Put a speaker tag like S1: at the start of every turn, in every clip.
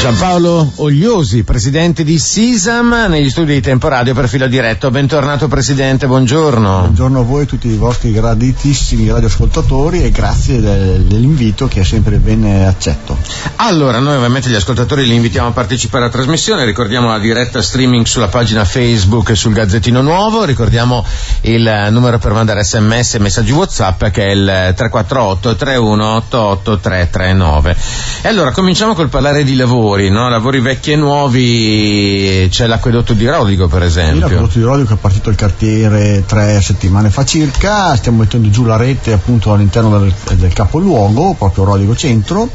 S1: Giampaolo Ogliosi, presidente di Sisam, negli studi di Temporadio per Filo Diretto. Bentornato Presidente, buongiorno.
S2: Buongiorno a voi e tutti i vostri graditissimi radioascoltatori e grazie dell'invito che è sempre ben accetto.
S1: Allora, noi ovviamente gli ascoltatori li invitiamo a partecipare alla trasmissione, ricordiamo la diretta streaming sulla pagina Facebook e sul Gazzettino Nuovo, ricordiamo il numero per mandare sms e messaggi WhatsApp che è il 348 3188 339. E allora cominciamo col parlare di lavori. No? Lavori vecchi e nuovi, c'è l'acquedotto di Rodigo per esempio.
S2: L'acquedotto di Rodigo è partito il cartiere 3 settimane fa circa, stiamo mettendo giù la rete appunto all'interno del capoluogo, proprio Rodigo Centro,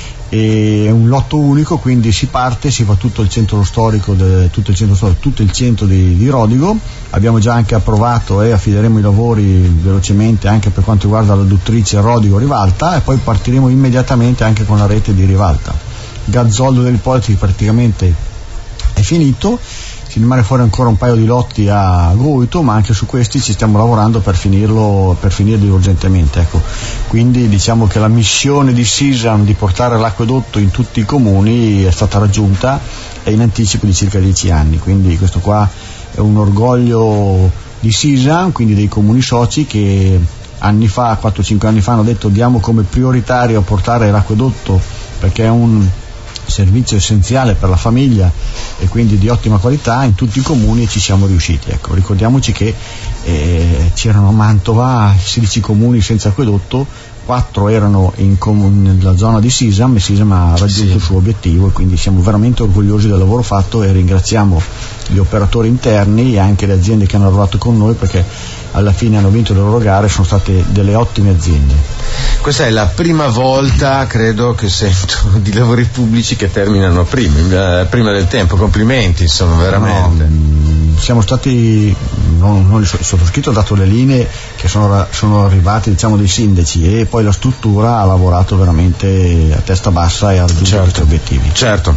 S2: è un lotto unico, quindi si parte, si fa tutto il centro storico, tutto il centro di Rodigo. Abbiamo già anche approvato e affideremo i lavori velocemente anche per quanto riguarda l'adduttrice Rodigo-Rivalta e poi partiremo immediatamente anche con la rete di Rivalta. Gazzoldo del Politi praticamente è finito, ci rimane fuori ancora un paio di lotti a Goito, ma anche su questi ci stiamo lavorando per finirli urgentemente, ecco. Quindi diciamo che la missione di Sisam di portare l'acquedotto in tutti i comuni è stata raggiunta e in anticipo di circa 10 anni, quindi questo qua è un orgoglio di Sisam, quindi dei comuni soci che anni fa, 4-5 anni fa, hanno detto diamo come prioritario portare l'acquedotto perché è un servizio essenziale per la famiglia e quindi di ottima qualità in tutti i comuni, e ci siamo riusciti. Ecco, ricordiamoci che c'erano a Mantova 16 comuni senza acquedotto, 4 erano nella zona di Sisam e Sisam ha raggiunto il suo obiettivo, e quindi siamo veramente orgogliosi del lavoro fatto e ringraziamo gli operatori interni e anche le aziende che hanno lavorato con noi, perché alla fine hanno vinto le loro gare, sono state delle ottime aziende.
S1: Questa è la prima volta, credo, che sento di lavori pubblici che terminano prima del tempo. Complimenti, insomma, veramente.
S2: No, siamo stati, non il sottoscritto ha dato le linee che sono arrivate, diciamo, dei sindaci, e poi la struttura ha lavorato veramente a testa bassa e ha raggiunto questi obiettivi. Certo.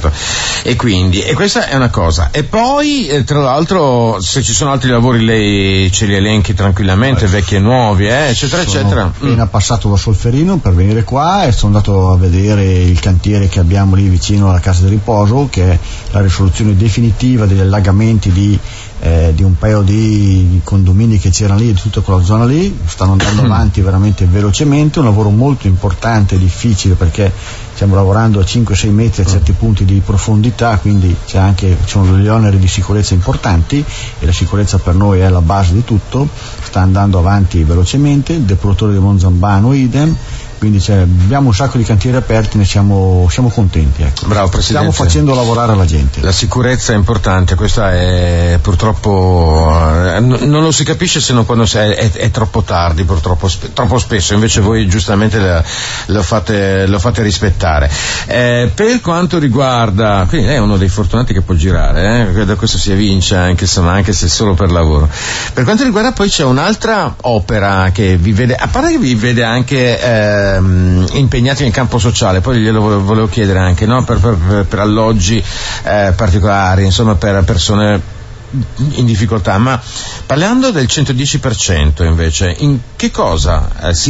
S1: E questa è una cosa. E poi, tra l'altro, se ci sono altri lavori lei ce li elenchi tranquillamente, vecchi e nuovi, eccetera, eccetera.
S2: Sono appena passato da Solferino per venire qua e sono andato a vedere il cantiere che abbiamo lì vicino alla casa di riposo, che è la risoluzione definitiva degli allagamenti di un paio di condomini che c'erano lì, di tutta quella zona lì. Stanno andando avanti veramente velocemente, un lavoro molto importante e difficile perché stiamo lavorando a 5-6 metri a certi punti di profondità, quindi ci sono degli oneri di sicurezza importanti e la sicurezza per noi è la base di tutto. Sta andando avanti velocemente, il depuratore di Monzambano idem, quindi abbiamo un sacco di cantieri aperti, ne siamo contenti, ecco.
S1: Bravo Presidente.
S2: Stiamo facendo lavorare la gente.
S1: La sicurezza è importante, questa è purtroppo non lo si capisce se non quando è troppo tardi, purtroppo troppo spesso, invece voi giustamente lo fate rispettare. Per quanto riguarda, quindi lei è uno dei fortunati che può girare, da questo si evince anche se solo per lavoro. Per quanto riguarda poi c'è un'altra opera che vi vede, a parte che vi vede anche impegnati nel campo sociale, poi glielo volevo chiedere anche, no? per alloggi particolari, insomma per persone in difficoltà, ma parlando del 110% invece, in che cosa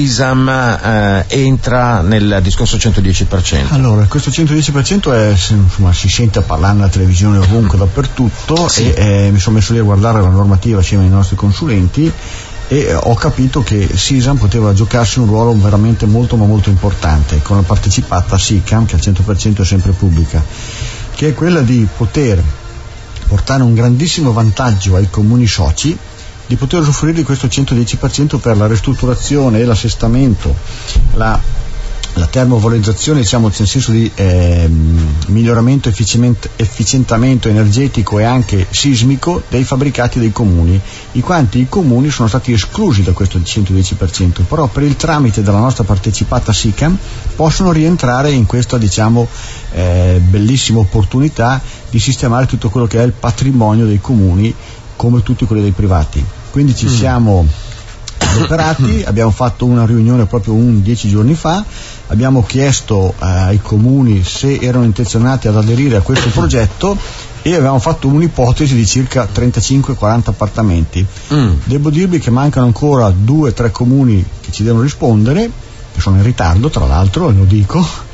S1: Sisam entra nel discorso 110%?
S2: Allora, questo 110% si sente parlare nella televisione ovunque, dappertutto, sì. E mi sono messo lì a guardare la normativa assieme ai nostri consulenti e ho capito che Sisam poteva giocarsi un ruolo veramente molto ma molto importante con la partecipata SICAM, che al 100% è sempre pubblica, che è quella di poter portare un grandissimo vantaggio ai comuni soci di poter usufruire di questo 110% per la ristrutturazione e l'assestamento, la termovalorizzazione, diciamo, nel senso di miglioramento, efficientamento energetico e anche sismico dei fabbricati dei comuni, in quanto i comuni sono stati esclusi da questo 110%, però per il tramite della nostra partecipata SICAM possono rientrare in questa, diciamo, bellissima opportunità di sistemare tutto quello che è il patrimonio dei comuni come tutti quelli dei privati. Quindi ci siamo adoperati, abbiamo fatto una riunione proprio 10 giorni fa, abbiamo chiesto ai comuni se erano intenzionati ad aderire a questo progetto e avevamo fatto un'ipotesi di circa 35-40 appartamenti. Devo dirvi che mancano ancora 2-3 comuni che ci devono rispondere, che sono in ritardo tra l'altro, lo dico,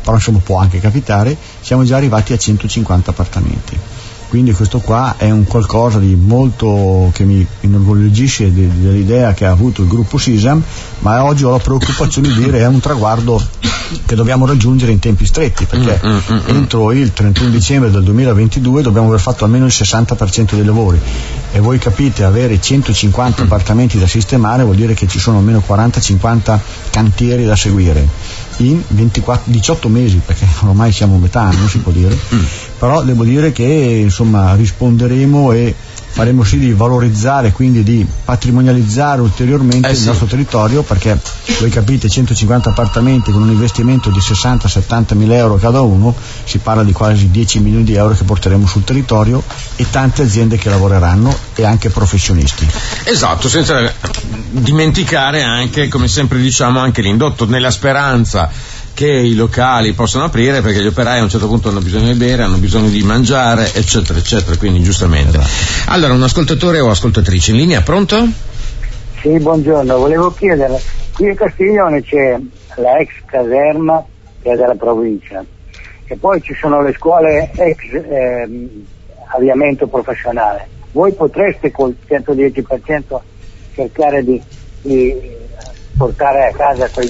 S2: però insomma può anche capitare, siamo già arrivati a 150 appartamenti. Quindi questo qua è un qualcosa di molto che mi inorgoglisce dell'idea che ha avuto il gruppo Sisam, ma oggi ho la preoccupazione di dire è un traguardo che dobbiamo raggiungere in tempi stretti, perché entro il 31 dicembre del 2022 dobbiamo aver fatto almeno il 60% dei lavori, e voi capite, avere 150 appartamenti da sistemare vuol dire che ci sono almeno 40-50 cantieri da seguire in 18 mesi, perché ormai siamo a metà anno, si può dire. Però devo dire che insomma risponderemo e faremo sì di valorizzare, quindi di patrimonializzare ulteriormente il nostro territorio, perché voi capite, 150 appartamenti con un investimento di 60-70 mila euro cada uno, si parla di quasi 10 milioni di euro che porteremo sul territorio, e tante aziende che lavoreranno e anche professionisti.
S1: Esatto, senza dimenticare anche, come sempre diciamo, anche l'indotto, nella speranza che i locali possano aprire, perché gli operai a un certo punto hanno bisogno di bere, hanno bisogno di mangiare, eccetera eccetera, quindi giustamente. Allora, un ascoltatore o ascoltatrice in linea, pronto?
S3: Sì, buongiorno, volevo chiedere, qui a Castiglione c'è la ex caserma che è della provincia, e poi ci sono le scuole ex avviamento professionale. Voi potreste col 110% cercare di portare a casa quei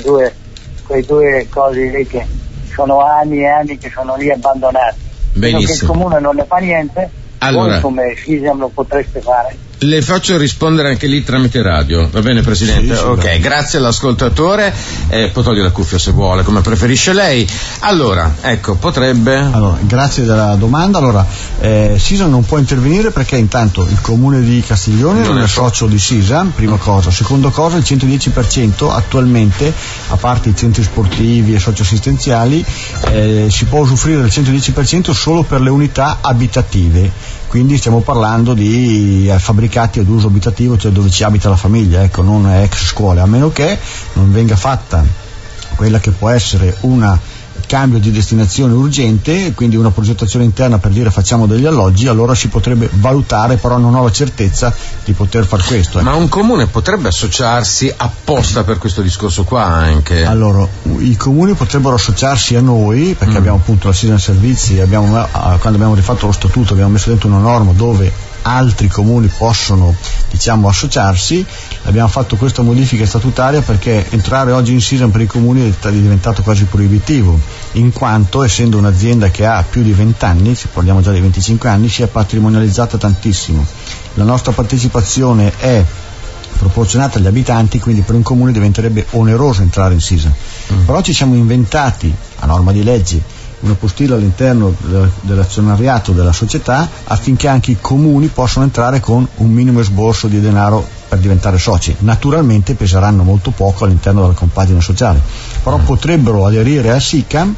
S3: due cose lì che sono anni e anni che sono lì abbandonati.
S1: Benissimo.
S3: Che il comune non ne fa niente,
S1: allora,
S3: voi come Sisam lo potreste fare.
S1: Le faccio rispondere anche lì tramite radio, va bene Presidente?
S2: Sì,
S1: ok,
S2: bene.
S1: Grazie all'ascoltatore, può togliere la cuffia se vuole, come preferisce lei. Allora, ecco, potrebbe...
S2: Allora, grazie della domanda. Allora, Sisam non può intervenire perché intanto il comune di Castiglione non è socio di Sisam, prima cosa. Seconda cosa, il 110% attualmente, a parte i centri sportivi e socioassistenziali, si può usufruire del 110% solo per le unità abitative. Quindi stiamo parlando di fabbricati ad uso abitativo, cioè dove ci abita la famiglia, ecco, non ex scuole, a meno che non venga fatta quella che può essere un cambio di destinazione urgente, quindi una progettazione interna per dire facciamo degli alloggi, allora si potrebbe valutare, però non ho la certezza di poter far questo.
S1: Ma un comune potrebbe associarsi apposta per questo discorso qua anche?
S2: Allora, i comuni potrebbero associarsi a noi, perché abbiamo appunto la Sisam Servizi, quando abbiamo rifatto lo statuto abbiamo messo dentro una norma dove altri comuni possono, diciamo, associarsi. Abbiamo fatto questa modifica statutaria perché entrare oggi in Sisam per i comuni è diventato quasi proibitivo, in quanto essendo un'azienda che ha più di 20 anni, parliamo già di 25 anni, si è patrimonializzata tantissimo. La nostra partecipazione è proporzionata agli abitanti, quindi per un comune diventerebbe oneroso entrare in Sisam. Però ci siamo inventati, a norma di legge, una postilla all'interno dell'azionariato della società affinché anche i comuni possano entrare con un minimo esborso di denaro per diventare soci. Naturalmente peseranno molto poco all'interno della compagine sociale, però potrebbero aderire a Sisam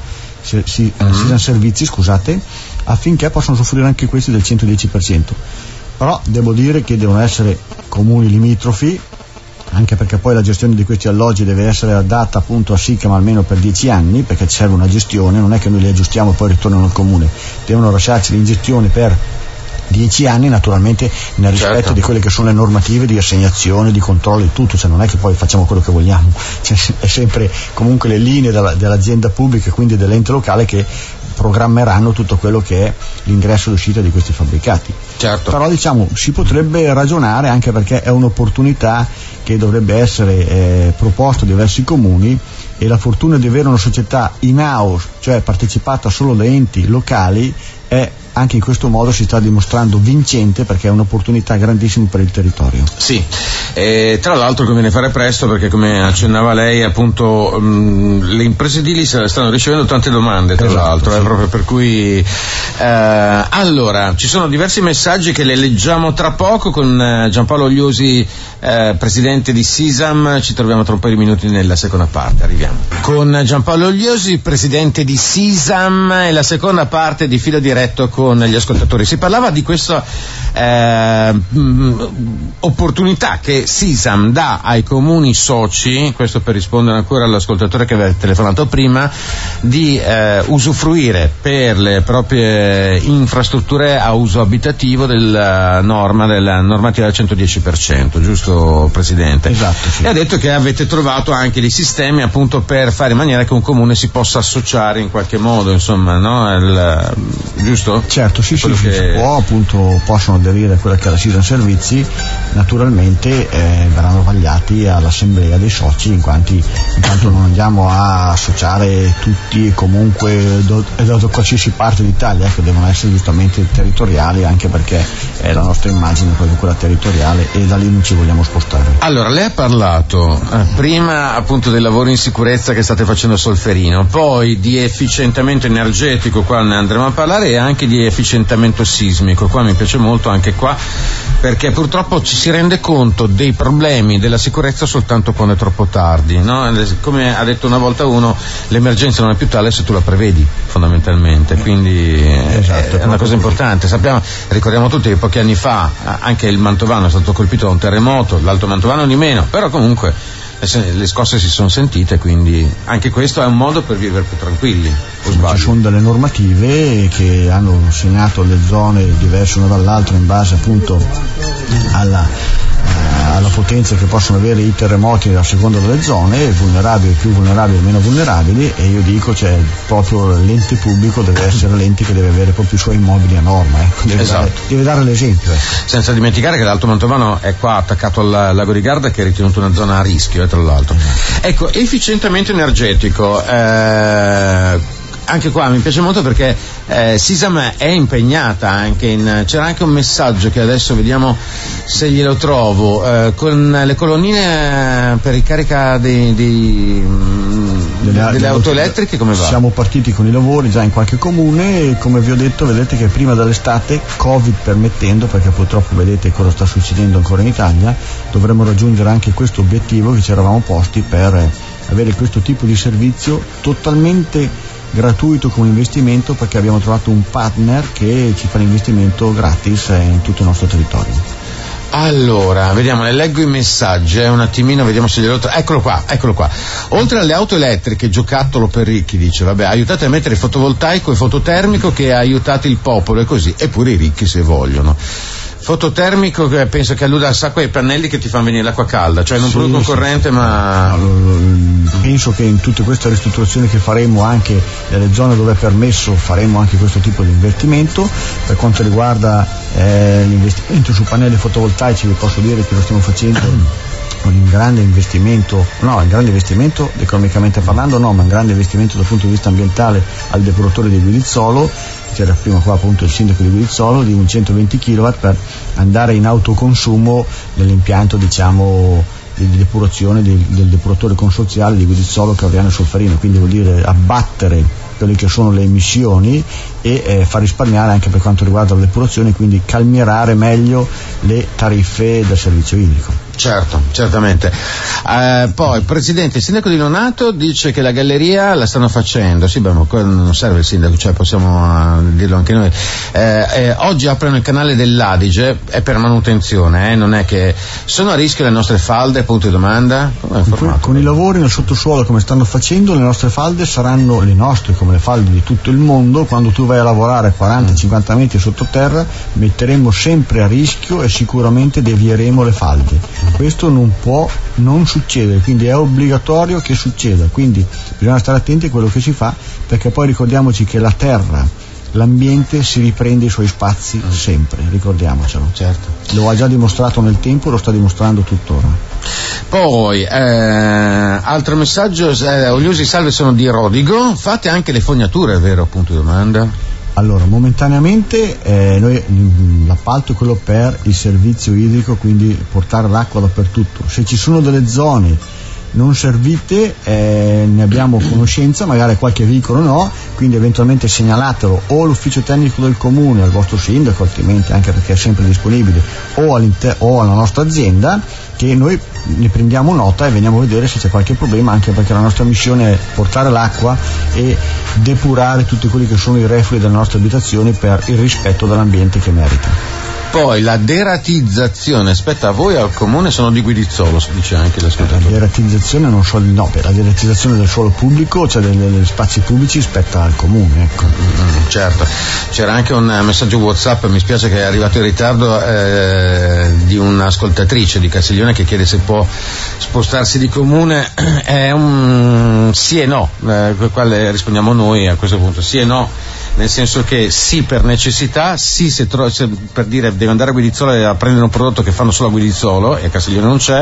S2: Servizi, scusate, affinché possano soffrire anche questi del 110%. Però devo dire che devono essere comuni limitrofi, anche perché poi la gestione di questi alloggi deve essere data appunto a Sisam almeno per 10 anni, perché serve una gestione, non è che noi li aggiustiamo e poi ritornano al comune, devono lasciarci in gestione per 10 anni, naturalmente nel rispetto di quelle che sono le normative di assegnazione, di controllo e tutto, cioè non è che poi facciamo quello che vogliamo, cioè, è sempre comunque le linee dell'azienda pubblica e quindi dell'ente locale che programmeranno tutto quello che è l'ingresso e l'uscita di questi fabbricati.
S1: Certo.
S2: Però diciamo si potrebbe ragionare, anche perché è un'opportunità che dovrebbe essere proposta a diversi comuni, e la fortuna di avere una società in house, cioè partecipata solo da enti locali, è anche in questo modo si sta dimostrando vincente, perché è un'opportunità grandissima per il territorio.
S1: Sì, tra l'altro conviene fare presto, perché come accennava lei appunto le imprese edili stanno ricevendo tante domande, tra l'altro, sì. Proprio per cui allora ci sono diversi messaggi che le leggiamo tra poco con Giampaolo Ogliosi, presidente di Sisam. Ci troviamo tra un paio di minuti nella seconda parte, arriviamo con Giampaolo Ogliosi, presidente di Sisam, e la seconda parte di Filo Diretto con con gli ascoltatori. Si parlava di questa opportunità che Sisam dà ai comuni soci, questo per rispondere ancora all'ascoltatore che aveva telefonato prima, di usufruire per le proprie infrastrutture a uso abitativo della normativa del 110%, giusto Presidente?
S2: Esatto, sì.
S1: E ha detto che avete trovato anche dei sistemi appunto per fare in maniera che un comune si possa associare in qualche modo, insomma, no? Giusto?
S2: Certo, sì, si può, appunto, possono aderire a quella che è la Sisam Servizi, naturalmente verranno vagliati all'assemblea dei soci, in quanto non andiamo a associare tutti e comunque da qualsiasi parte d'Italia, che devono essere giustamente territoriali, anche perché è la nostra immagine proprio quella territoriale e da lì non ci vogliamo spostare.
S1: Allora, lei ha parlato prima appunto del lavoro in sicurezza che state facendo a Solferino, poi di efficientamento energetico, qua ne andremo a parlare, e anche di efficientamento sismico. Qua mi piace molto anche qua, perché purtroppo ci si rende conto dei problemi della sicurezza soltanto quando è troppo tardi, no? Come ha detto una volta uno, l'emergenza non è più tale se tu la prevedi, fondamentalmente, quindi
S2: esatto,
S1: è una cosa importante. Ricordiamo tutti che pochi anni fa anche il Mantovano è stato colpito da un terremoto, l'Alto Mantovano di meno, però comunque le scosse si sono sentite, quindi anche questo è un modo per vivere più tranquilli.
S2: Ci sono delle normative che hanno segnato le zone diverse una dall'altra in base appunto alla potenza che possono avere i terremoti a seconda delle zone, vulnerabili, più vulnerabili, meno vulnerabili, e io dico, cioè, proprio l'ente pubblico deve essere l'ente che deve avere proprio i suoi immobili a norma, deve dare l'esempio.
S1: Senza dimenticare che l'Alto Mantovano è qua attaccato al lago di Garda, che è ritenuto una zona a rischio, tra l'altro. Ecco, efficientamento energetico, anche qua mi piace molto perché Sisam è impegnata anche c'era anche un messaggio che adesso vediamo se glielo trovo, con le colonnine per ricarica delle auto elettriche, come va?
S2: Siamo partiti con i lavori già in qualche comune e, come vi ho detto, vedete che prima dell'estate, Covid permettendo, perché purtroppo vedete cosa sta succedendo ancora in Italia, dovremmo raggiungere anche questo obiettivo che ci eravamo posti per avere questo tipo di servizio totalmente gratuito come investimento, perché abbiamo trovato un partner che ci fa l'investimento gratis in tutto il nostro territorio.
S1: Allora, vediamo, ne leggo i messaggi, un attimino, vediamo se glielo eccolo qua. Oltre alle auto elettriche, giocattolo per ricchi, dice, vabbè, aiutate a mettere fotovoltaico e fototermico, che aiutate il popolo, e così, e pure i ricchi se vogliono. Fototermico, che penso che alluda a sacco ai pannelli che ti fanno venire l'acqua calda, cioè non producono corrente, ma
S2: penso che in tutte queste ristrutturazioni che faremo, anche nelle zone dove è permesso, faremo anche questo tipo di investimento. Per quanto riguarda l'investimento su pannelli fotovoltaici, vi posso dire che lo stiamo facendo con un grande investimento economicamente parlando, ma un grande investimento dal punto di vista ambientale al depuratore di Guidizzolo. C'era prima qua appunto il sindaco di Guidizzolo, di un 120 kW, per andare in autoconsumo nell'impianto, diciamo, di depurazione del depuratore consorziale di Guidizzolo, Cavriano e Solferino, quindi vuol dire abbattere quelle che sono le emissioni e far risparmiare anche per quanto riguarda la depurazione, quindi calmierare meglio le tariffe del servizio idrico.
S1: Certo, certamente. Poi, Presidente, il sindaco di Lonato dice che la galleria la stanno facendo. Sì, beh, ma non serve il sindaco, cioè possiamo dirlo anche noi. Oggi aprono il canale dell'Adige, è per manutenzione, non è che sono a rischio le nostre falde, punto di domanda?
S2: Con i lavori nel sottosuolo come stanno facendo, le nostre falde saranno le nostre, come le falde di tutto il mondo. Quando tu vai a lavorare 40-50 metri sottoterra, metteremo sempre a rischio e sicuramente devieremo le falde. Questo non può non succedere, quindi è obbligatorio che succeda, quindi bisogna stare attenti a quello che si fa, perché poi ricordiamoci che la terra, l'ambiente si riprende i suoi spazi sempre, ricordiamocelo.
S1: Certo.
S2: Lo ha già dimostrato nel tempo, lo sta dimostrando tuttora.
S1: Poi altro messaggio, Ogliosi Salve, sono di Rodigo, fate anche le fognature, è vero, punto di domanda?
S2: Allora, momentaneamente noi l'appalto è quello per il servizio idrico, quindi portare l'acqua dappertutto. Se ci sono delle zone non servite, ne abbiamo conoscenza, magari qualche veicolo no, quindi eventualmente segnalatelo o all'ufficio tecnico del comune, al vostro sindaco, altrimenti anche perché è sempre disponibile, o alla nostra azienda, che noi ne prendiamo nota e veniamo a vedere se c'è qualche problema, anche perché la nostra missione è portare l'acqua e depurare tutti quelli che sono i reflui delle nostre abitazioni per il rispetto dell'ambiente che merita.
S1: Poi la deratizzazione spetta a voi o al comune, sono di Guidizzolo, dice anche l'ascoltatore.
S2: La deratizzazione non so, no, per la deratizzazione del suolo pubblico, cioè degli spazi pubblici, spetta al comune, ecco.
S1: Certo, c'era anche un messaggio WhatsApp, mi spiace che è arrivato in ritardo, di un'ascoltatrice di Castiglione che chiede se può spostarsi di comune. È un sì e no, quale rispondiamo noi a questo punto, sì e no. Nel senso che sì per necessità, sì se per dire devo andare a Guidizzolo a prendere un prodotto che fanno solo a Guidizzolo e a Castiglione non c'è,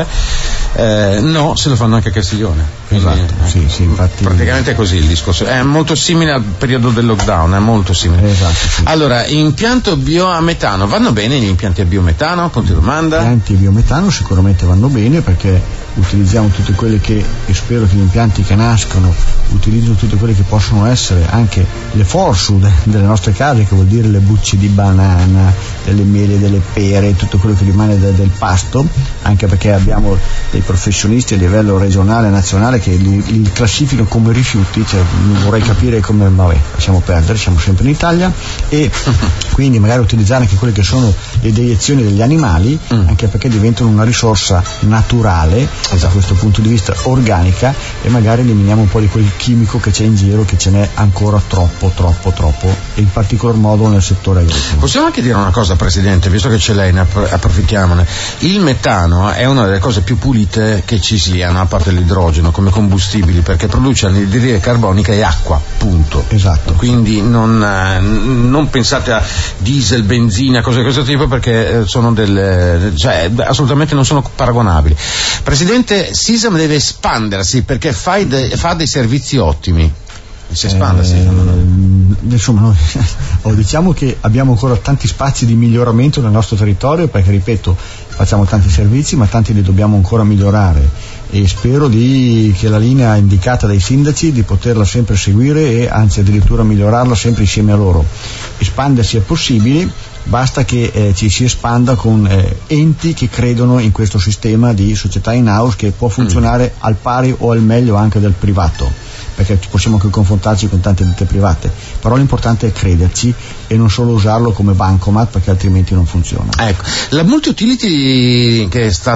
S1: no se lo fanno anche a Castiglione. Quindi,
S2: esatto, sì, infatti.
S1: Praticamente è così il discorso, è molto simile al periodo del lockdown, è molto simile.
S2: Esatto, sì.
S1: Allora, impianto biometano, vanno bene gli impianti a biometano? Punto di domanda.
S2: Gli impianti a biometano sicuramente vanno bene perché utilizziamo tutte quelle che, e spero che gli impianti che nascono utilizzino tutte quelle che possono essere anche le forsud delle nostre case, che vuol dire le bucce di banana, delle mele, delle pere, tutto quello che rimane del pasto, anche perché abbiamo dei professionisti a livello regionale e nazionale che li classificano come rifiuti, cioè non vorrei capire come, vabbè, lasciamo perdere, siamo sempre in Italia, e quindi magari utilizzare anche quelle che sono le deiezioni degli animali, anche perché diventano una risorsa naturale, da questo punto di vista organica, e magari eliminiamo un po' di quel chimico che c'è in giro, che ce n'è ancora troppo, e in particolar modo nel settore agricolo.
S1: Possiamo anche dire una cosa, Presidente, visto che c'è lei, ne approfittiamone. Il metano è una delle cose più pulite che ci siano, a parte l'idrogeno, come combustibili, perché produce anidride carbonica e acqua, punto.
S2: Esatto.
S1: Quindi non pensate a diesel, benzina, cose di questo tipo, perché sono assolutamente non sono paragonabili. Presidente, Sisam deve espandersi perché fa dei servizi ottimi. Si espanda,
S2: insomma, diciamo che abbiamo ancora tanti spazi di miglioramento nel nostro territorio, perché ripeto, facciamo tanti servizi ma tanti li dobbiamo ancora migliorare, e spero che la linea indicata dai sindaci di poterla sempre seguire e anzi addirittura migliorarla sempre insieme a loro. Espandersi è possibile, basta che ci si espanda con enti che credono in questo sistema di società in house che può funzionare al pari o al meglio anche del privato, perché possiamo anche confrontarci con tante ditte private, però l'importante è crederci e non solo usarlo come bancomat, perché altrimenti non funziona.
S1: Ecco, la multi-utility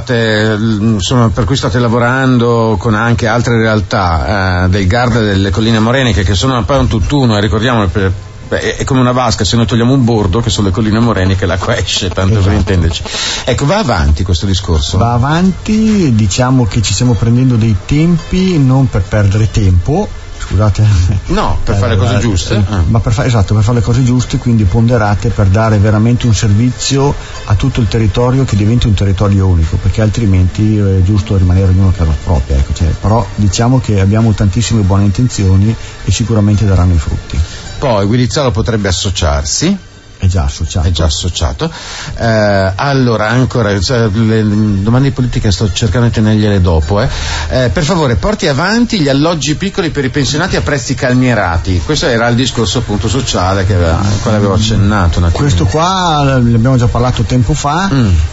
S1: per cui state lavorando con anche altre realtà del Garda delle Colline Moreniche, che sono poi un tutt'uno, e ricordiamo è come una vasca, se noi togliamo un bordo, che sono le colline moreniche, l'acqua esce, tanto esatto. Per intenderci. Ecco, va avanti questo discorso?
S2: Va avanti, diciamo che ci stiamo prendendo dei tempi, non per perdere tempo, scusate.
S1: No, per fare le cose giuste.
S2: Ma per fare le cose giuste, quindi ponderate, per dare veramente un servizio a tutto il territorio che diventi un territorio unico, perché altrimenti è giusto rimanere ognuno a casa propria, ecco, però diciamo che abbiamo tantissime buone intenzioni e sicuramente daranno i frutti.
S1: Poi Guidizzolo potrebbe associarsi.
S2: È già associato.
S1: Allora, ancora, le domande di politica sto cercando di tenergliele dopo. Per favore, porti avanti gli alloggi piccoli per i pensionati a prezzi calmierati. Questo era il discorso appunto sociale che avevo accennato.
S2: Questo qua ne abbiamo già parlato tempo fa,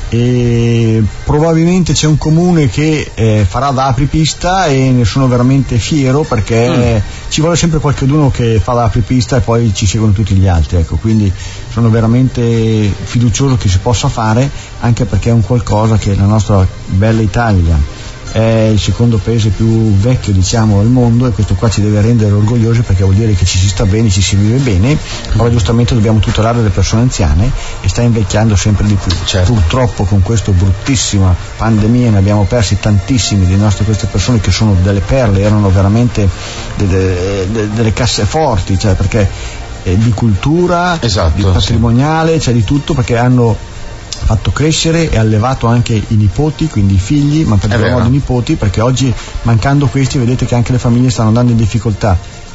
S2: e probabilmente c'è un comune che farà da apripista, e ne sono veramente fiero, perché ci vuole sempre qualcuno che fa da apripista e poi ci seguono tutti gli altri, ecco, quindi sono veramente fiducioso che si possa fare, anche perché è un qualcosa che la nostra bella Italia è il secondo paese più vecchio, diciamo, al mondo, e questo qua ci deve rendere orgogliosi, perché vuol dire che ci si sta bene, ci si vive bene, però giustamente dobbiamo tutelare le persone anziane, e sta invecchiando sempre di più.
S1: Certo.
S2: Purtroppo con questa bruttissima pandemia ne abbiamo persi tantissimi di queste persone che sono delle perle, erano veramente delle casseforti, cioè perché di cultura,
S1: esatto,
S2: di patrimoniale, cioè di tutto, perché hanno fatto crescere e allevato anche i nipoti, quindi i figli, ma per modo i nipoti, perché oggi mancando questi vedete che anche le famiglie stanno andando in difficoltà.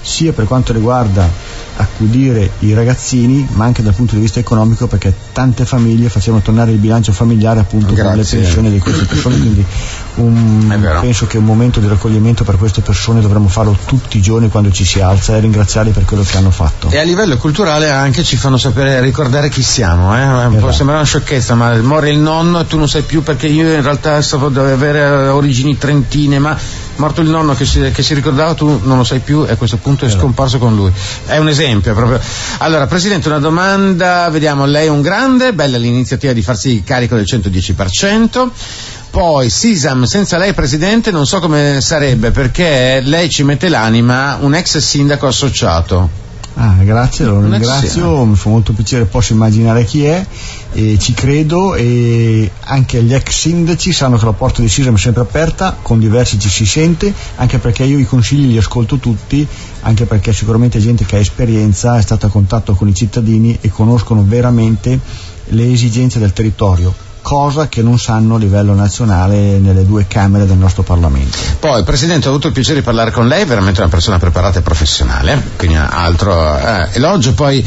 S2: sia per quanto riguarda accudire i ragazzini, ma anche dal punto di vista economico, perché tante famiglie facevano tornare il bilancio familiare appunto con le pensioni di queste persone, quindi penso che un momento di raccoglimento per queste persone dovremmo farlo tutti i giorni quando ci si alza e ringraziarli per quello che hanno fatto.
S1: E a livello culturale anche ci fanno sapere, ricordare chi siamo, può sembrare una sciocchezza, ma muore il nonno e tu non sai più, perché io in realtà dovevo avere origini trentine, ma morto il nonno che si ricordava, tu non lo sai più e a questo punto è scomparso con lui. È un esempio proprio. Allora, Presidente, una domanda, vediamo, lei è un grande, bella l'iniziativa di farsi carico del 110%. Poi Sisam, senza lei Presidente non so come sarebbe, perché lei ci mette l'anima, un ex sindaco associato.
S2: Grazie, lo ringrazio, mi fa molto piacere, posso immaginare chi è, e ci credo, e anche gli ex sindaci sanno che la porta di Sisam è sempre aperta, con diversi ci si sente, anche perché io i consigli li ascolto tutti, anche perché sicuramente gente che ha esperienza, è stata a contatto con i cittadini e conoscono veramente le esigenze del territorio, cosa che non sanno a livello nazionale nelle due camere del nostro Parlamento.
S1: Poi, Presidente, ho avuto il piacere di parlare con lei, veramente una persona preparata e professionale, quindi altro elogio. Poi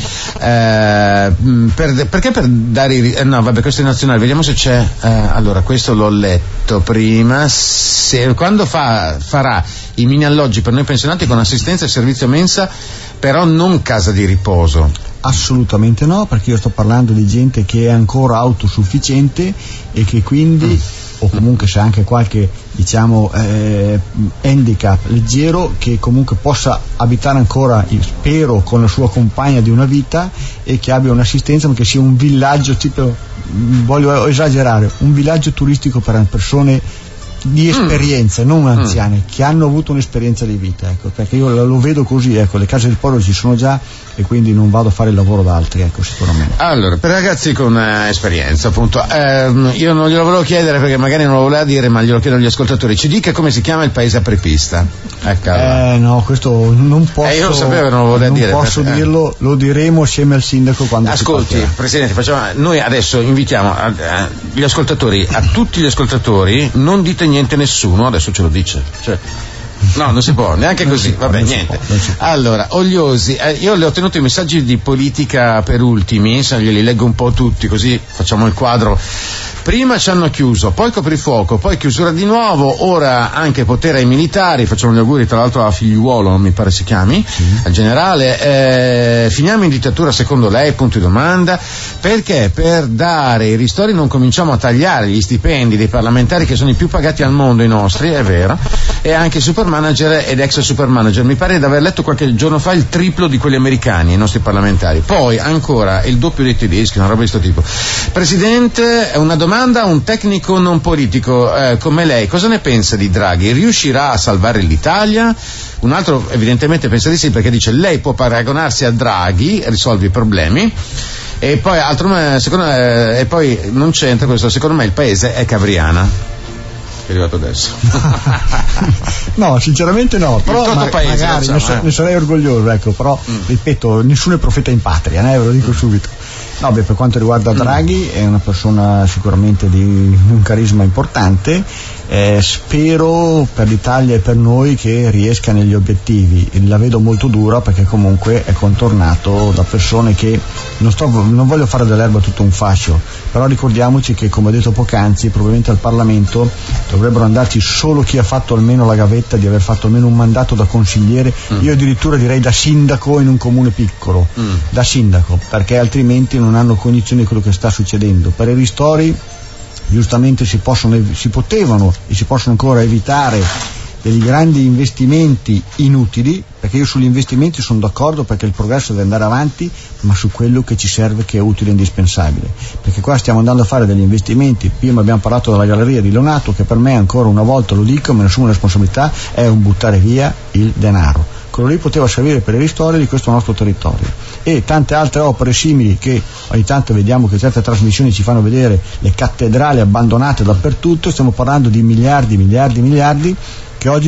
S1: perché per dare no vabbè, questo è nazionale, vediamo se c'è allora, questo l'ho letto prima, quando farà i mini alloggi per noi pensionati con assistenza e servizio mensa, però non casa di riposo.
S2: Assolutamente no, perché io sto parlando di gente che è ancora autosufficiente e che quindi, o comunque se anche qualche handicap leggero, che comunque possa abitare ancora, spero, con la sua compagna di una vita, e che abbia un'assistenza, ma che sia un villaggio tipo, voglio esagerare, un villaggio turistico per persone di esperienza, non anziane, che hanno avuto un'esperienza di vita, ecco, perché io lo vedo così, ecco, le case del povero ci sono già e quindi non vado a fare il lavoro da altri, ecco, sicuramente.
S1: Allora, per ragazzi con esperienza, appunto, io non glielo volevo chiedere perché magari non lo voleva dire, ma glielo chiedo agli ascoltatori, ci dica come si chiama il paese apripista. Ecco.
S2: No, questo non posso.
S1: Io lo sapevo, non lo volevo dire.
S2: Non posso dirlo, lo diremo assieme al sindaco quando.
S1: Ascolti, Presidente, noi adesso invitiamo gli ascoltatori, a tutti gli ascoltatori, non dite niente a nessuno, adesso ce lo dice. No, non si può, neanche così, vabbè, niente. Allora, Ogliosi, io le ho tenuto i messaggi di politica per ultimi, glieli leggo un po' tutti, così facciamo il quadro. Prima ci hanno chiuso, poi coprifuoco, poi chiusura di nuovo, ora anche potere ai militari, facciamo gli auguri tra l'altro a Figliuolo, non mi pare si chiami, al generale, finiamo in dittatura secondo lei, punto di domanda, perché per dare i ristori non cominciamo a tagliare gli stipendi dei parlamentari che sono i più pagati al mondo, i nostri, è vero, e anche supermanager ed ex supermanager, mi pare di aver letto qualche giorno fa il triplo di quelli americani, i nostri parlamentari, poi ancora il doppio dei tedeschi, una roba di questo tipo. Presidente, una domanda, un tecnico non politico come lei, cosa ne pensa di Draghi? Riuscirà a salvare l'Italia? Un altro evidentemente pensa di sì, perché dice lei può paragonarsi a Draghi, risolve i problemi. E poi e poi non c'entra questo, secondo me il paese è Cavriana. È arrivato adesso.
S2: No, sinceramente no, però
S1: paese,
S2: magari ne sarei orgoglioso, ecco, però ripeto, nessuno è profeta in patria, ve lo dico subito. No, per quanto riguarda Draghi, è una persona sicuramente di un carisma importante, spero per l'Italia e per noi che riesca negli obiettivi. La vedo molto dura perché comunque è contornato da persone che non voglio fare dell'erba tutto un fascio, però ricordiamoci che, come ho detto poc'anzi, probabilmente al Parlamento dovrebbero andarci solo chi ha fatto almeno la gavetta di aver fatto almeno un mandato da consigliere, io addirittura direi da sindaco in un comune piccolo, da sindaco, perché altrimenti non hanno cognizione di quello che sta succedendo. Per i ristori giustamente si potevano e si possono ancora evitare degli grandi investimenti inutili, perché io sugli investimenti sono d'accordo, perché il progresso deve andare avanti, ma su quello che ci serve, che è utile e indispensabile, perché qua stiamo andando a fare degli investimenti. Prima abbiamo parlato della galleria di Leonato, che per me, ancora una volta lo dico, me ne assumo responsabilità, è un buttare via il denaro. Quello lì poteva servire per i ristori di questo nostro territorio, e tante altre opere simili che ogni tanto vediamo che certe trasmissioni ci fanno vedere, le cattedrali abbandonate dappertutto. Stiamo parlando di miliardi che oggi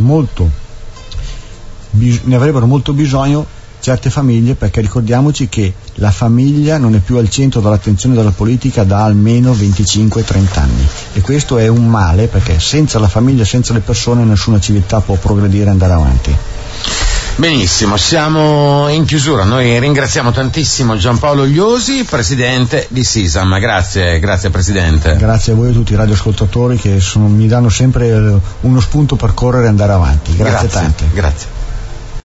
S2: ne avrebbero molto bisogno certe famiglie, perché ricordiamoci che la famiglia non è più al centro dell'attenzione della politica da almeno 25-30 anni, e questo è un male, perché senza la famiglia, senza le persone, nessuna civiltà può progredire e andare avanti.
S1: Benissimo, siamo in chiusura. Noi ringraziamo tantissimo Giampaolo Gliosi, presidente di Sisam. Grazie presidente.
S2: Grazie a voi e a tutti i radioascoltatori che mi danno sempre uno spunto per correre e andare avanti. Grazie tante.
S1: Grazie.